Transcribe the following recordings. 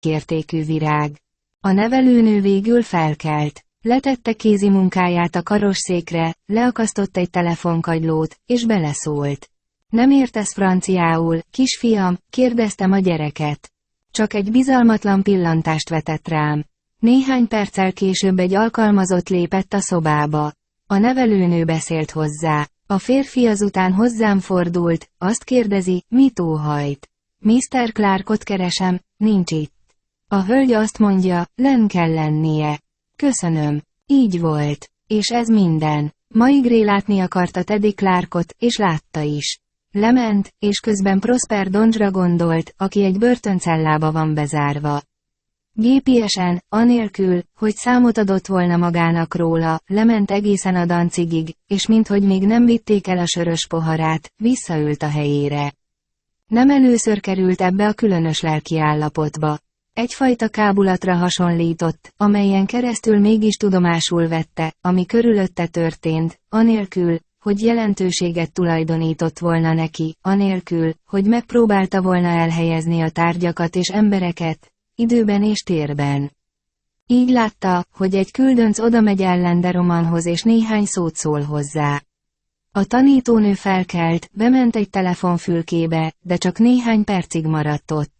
értékű virág. A nevelőnő végül felkelt. Letette kézi munkáját a karosszékre, leakasztott egy telefonkagylót, és beleszólt. Nem értesz franciául, kisfiam? Kérdeztem a gyereket. Csak egy bizalmatlan pillantást vetett rám. Néhány perccel később egy alkalmazott lépett a szobába. A nevelőnő beszélt hozzá. A férfi azután hozzám fordult, azt kérdezi, mit óhajt. Mr. Clarkot keresem, nincs itt. A hölgy azt mondja, lenn kell lennie. Köszönöm. Így volt. És ez minden. Maigré látni akarta Teddy Clarkot, és látta is. Lement, és közben Prosper Donge-ra gondolt, aki egy börtöncellába van bezárva. Gépiesen, anélkül, hogy számot adott volna magának róla, lement egészen a Danzigig, és minthogy még nem vitték el a sörös poharát, visszaült a helyére. Nem először került ebbe a különös lelkiállapotba. Egyfajta kábulatra hasonlított, amelyen keresztül mégis tudomásul vette, ami körülötte történt, anélkül, hogy jelentőséget tulajdonított volna neki, anélkül, hogy megpróbálta volna elhelyezni a tárgyakat és embereket, időben és térben. Így látta, hogy egy küldönc odamegy ellen de Romanhoz és néhány szót szól hozzá. A tanítónő felkelt, bement egy telefonfülkébe, de csak néhány percig maradt ott.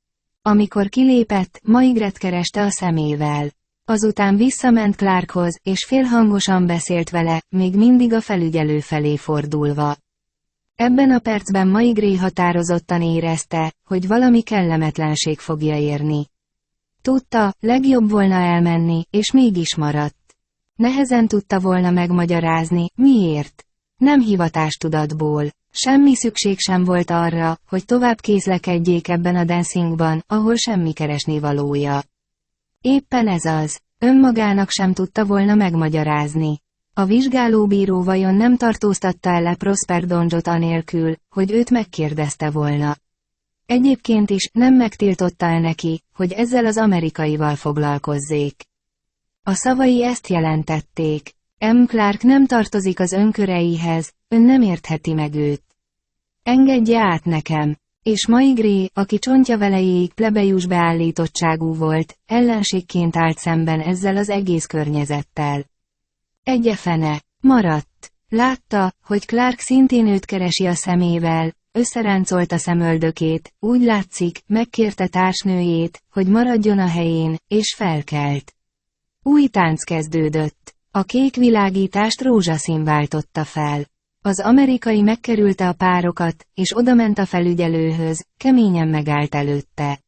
Amikor kilépett, Maigret kereste a szemével. Azután visszament Clarkhoz, és félhangosan beszélt vele, még mindig a felügyelő felé fordulva. Ebben a percben Maigré határozottan érezte, hogy valami kellemetlenség fogja érni. Tudta, legjobb volna elmenni, és mégis maradt. Nehezen tudta volna megmagyarázni, miért. Nem hivatástudatból. Semmi szükség sem volt arra, hogy tovább kézlekedjék ebben a dancingban, ahol semmi keresnivalója. Éppen ez az. Önmagának sem tudta volna megmagyarázni. A vizsgálóbíró vajon nem tartóztatta el Prosper Donge-ot anélkül, hogy őt megkérdezte volna. Egyébként is nem megtiltotta el neki, hogy ezzel az amerikaival foglalkozzék. A szavai ezt jelentették. M. Clark nem tartozik az önköreihez, ön nem értheti meg őt. Engedje át nekem. És Maigré, aki csontja velejéig plebejus beállítottságú volt, ellenségként állt szemben ezzel az egész környezettel. Egyefene, maradt. Látta, hogy Clark szintén őt keresi a szemével, összeráncolta szemöldökét, úgy látszik, megkérte társnőjét, hogy maradjon a helyén, és felkelt. Új tánc kezdődött. A kék világítást rózsaszín váltotta fel. Az amerikai megkerülte a párokat, és odament a felügyelőhöz, keményen megállt előtte.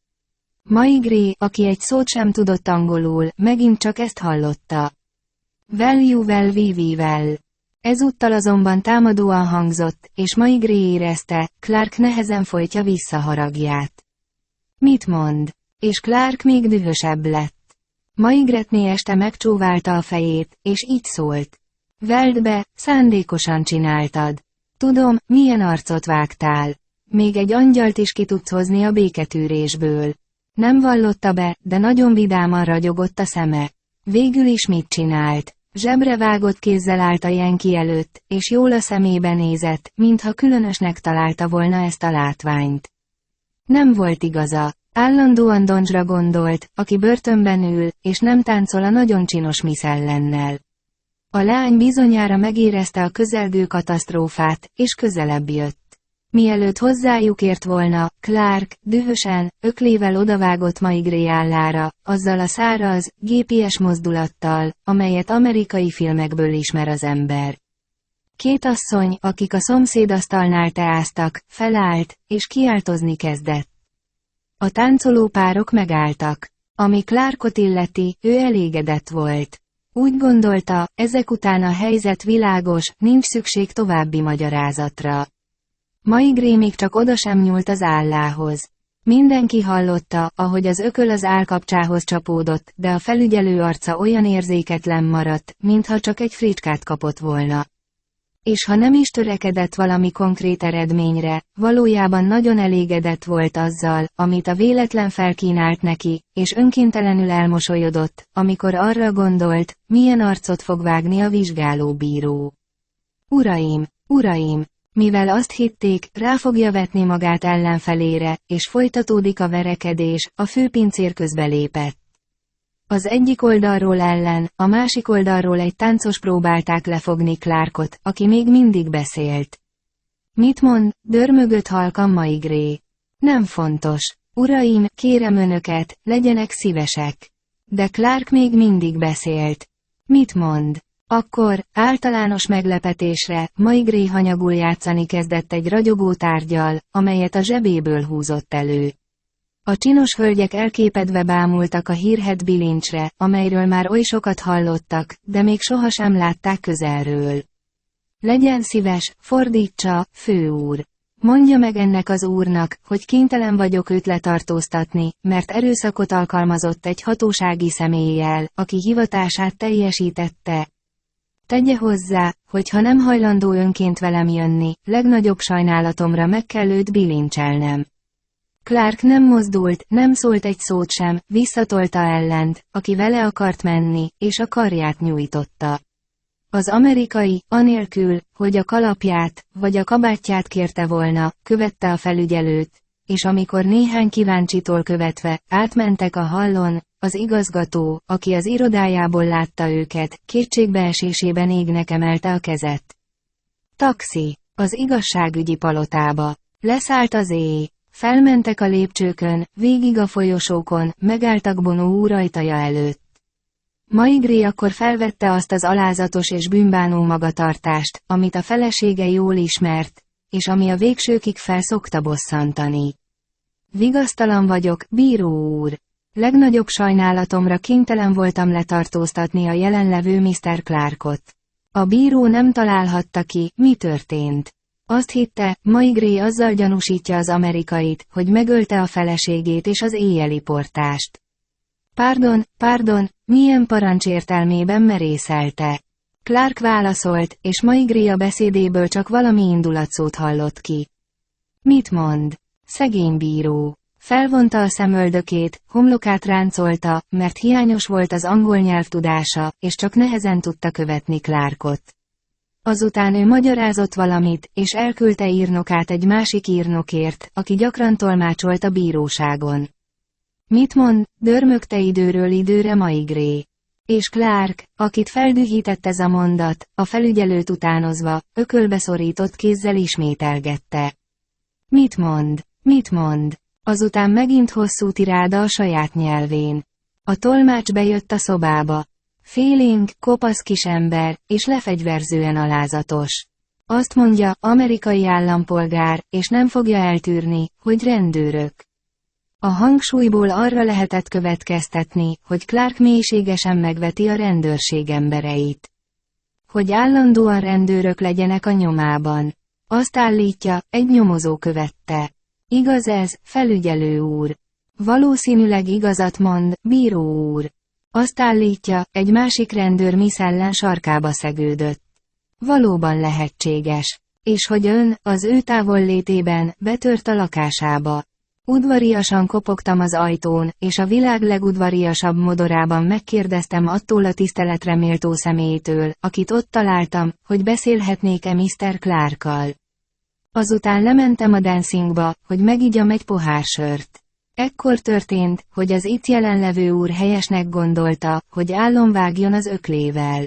Maigré, aki egy szót sem tudott angolul, megint csak ezt hallotta. Well you well we well. Ezúttal azonban támadóan hangzott, és Maigré érezte, Clark nehezen folytja vissza haragját. Mit mond? És Clark még dühösebb lett. Maigretné este megcsóválta a fejét, és így szólt. Veld be, szándékosan csináltad. Tudom, milyen arcot vágtál. Még egy angyalt is ki tudsz hozni a béketűrésből. Nem vallotta be, de nagyon vidáman ragyogott a szeme. Végül is mit csinált? Zsebre vágott kézzel állt a Yankee előtt, és jól a szemébe nézett, mintha különösnek találta volna ezt a látványt. Nem volt igaza. Állandóan Donge-ra gondolt, aki börtönben ül, és nem táncol a nagyon csinos Miss Ellennel. A leány bizonyára megérezte a közelgő katasztrófát, és közelebb jött. Mielőtt hozzájuk ért volna, Clark, dühösen, öklével odavágott Maigré állára, azzal a száraz, gépies mozdulattal, amelyet amerikai filmekből ismer az ember. Két asszony, akik a szomszédasztalnál teáztak, felállt, és kiáltozni kezdett. A táncoló párok megálltak. Ami Clarkot illeti, ő elégedett volt. Úgy gondolta, ezek után a helyzet világos, nincs szükség további magyarázatra. Maigré még csak oda sem nyúlt az állához. Mindenki hallotta, ahogy az ököl az állkapcsához csapódott, de a felügyelő arca olyan érzéketlen maradt, mintha csak egy fricskát kapott volna. És ha nem is törekedett valami konkrét eredményre, valójában nagyon elégedett volt azzal, amit a véletlen felkínált neki, és önkéntelenül elmosolyodott, amikor arra gondolt, milyen arcot fog vágni a vizsgálóbíró. Uraim, uraim! Mivel azt hitték, rá fogja vetni magát ellenfelére, és folytatódik a verekedés, a főpincér közbelépett. Az egyik oldalról ellen, a másik oldalról egy táncos próbálták lefogni Clarkot, aki még mindig beszélt. Mit mond? Dörmögött halkan Maigret. Nem fontos. Uraim, kérem önöket, legyenek szívesek. De Clark még mindig beszélt. Mit mond? Akkor, általános meglepetésre, Maigret hanyagul játszani kezdett egy ragyogó tárggyal, amelyet a zsebéből húzott elő. A csinos hölgyek elképedve bámultak a hírhedt bilincsre, amelyről már oly sokat hallottak, de még sohasem látták közelről. Legyen szíves, fordítsa, főúr. Mondja meg ennek az úrnak, hogy kénytelen vagyok őt letartóztatni, mert erőszakot alkalmazott egy hatósági személlyel, aki hivatását teljesítette. Tegye hozzá, hogy ha nem hajlandó önként velem jönni, legnagyobb sajnálatomra meg kell őt bilincselnem. Clark nem mozdult, nem szólt egy szót sem, visszatolta ellent, aki vele akart menni, és a karját nyújtotta. Az amerikai, anélkül, hogy a kalapját, vagy a kabátját kérte volna, követte a felügyelőt, és amikor néhány kíváncsitól követve, átmentek a hallon, az igazgató, aki az irodájából látta őket, kétségbeesésében égnek emelte a kezet. Taxi, az igazságügyi palotába. Leszállt az éj. Felmentek a lépcsőkön, végig a folyosókon, megálltak Bonó úr ajtaja előtt. Maigret akkor felvette azt az alázatos és bűnbánó magatartást, amit a felesége jól ismert, és ami a végsőkig fel szokta bosszantani. Vigasztalan vagyok, bíró úr. Legnagyobb sajnálatomra kénytelen voltam letartóztatni a jelenlevő Mr. Clarkot. A bíró nem találhatta ki, mi történt. Azt hitte, Maigret azzal gyanúsítja az amerikait, hogy megölte a feleségét és az éjjeli portást. Pardon, milyen parancs értelmében merészelte. Clark válaszolt, és Maigret a beszédéből csak valami indulatszót hallott ki. Mit mond? Szegény bíró. Felvonta a szemöldökét, homlokát ráncolta, mert hiányos volt az angol nyelv tudása, és csak nehezen tudta követni Clarkot. Azután ő magyarázott valamit, és elküldte írnokát egy másik írnokért, aki gyakran tolmácsolt a bíróságon. Mit mond? Dörmögte időről időre Maigret. És Clark, akit feldühített ez a mondat, a felügyelőt utánozva, ökölbe szorított kézzel ismételgette. Mit mond? Azután megint hosszú tiráda a saját nyelvén. A tolmács bejött a szobába. Félénk, kopasz kisember, és lefegyverzően alázatos. Azt mondja, amerikai állampolgár, és nem fogja eltűrni, hogy rendőrök. A hangsúlyból arra lehetett következtetni, hogy Clark mélységesen megveti a rendőrség embereit. Hogy állandóan rendőrök legyenek a nyomában. Azt állítja, egy nyomozó követte. Igaz ez, felügyelő úr? Valószínűleg igazat mond, bíró úr. Azt állítja, egy másik rendőr Miss ellen sarkába szegődött. Valóban lehetséges. És hogy ön, az ő távollétében, betört a lakásába. Udvariasan kopogtam az ajtón, és a világ legudvariasabb modorában megkérdeztem attól a tiszteletre méltó személytől, akit ott találtam, hogy beszélhetnék-e Mr. Clarkkal. Azután lementem a dancingba, hogy megigyam egy pohár sört. Ekkor történt, hogy az itt jelenlevő úr helyesnek gondolta, hogy állon vágjon az öklével.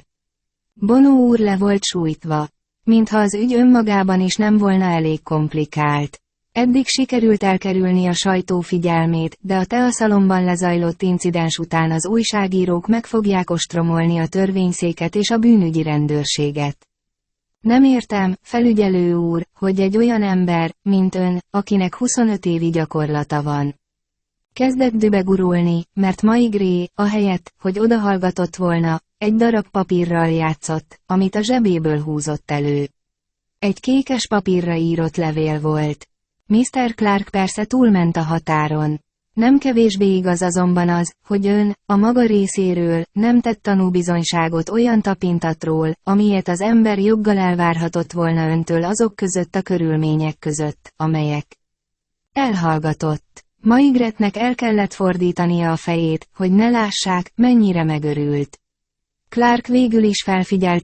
Bonó úr le volt sújtva. Mintha az ügy önmagában is nem volna elég komplikált. Eddig sikerült elkerülni a sajtó figyelmét, de a teaszalomban lezajlott incidens után az újságírók meg fogják ostromolni a törvényszéket és a bűnügyi rendőrséget. Nem értem, felügyelő úr, hogy egy olyan ember, mint ön, akinek 25 évi gyakorlata van. Kezdett dübegurulni, mert Maigret, ahelyett, hogy odahallgatott volna, egy darab papírral játszott, amit a zsebéből húzott elő. Egy kékes papírra írott levél volt. Mr. Clark persze túlment a határon. Nem kevésbé igaz azonban az, hogy ön, a maga részéről, nem tett tanúbizonyságot olyan tapintatról, amilyet az ember joggal elvárhatott volna öntől azok között a körülmények között, amelyek elhallgatott. Maigretnek el kellett fordítania a fejét, hogy ne lássák, mennyire megörült. Clark végül is felfigyelt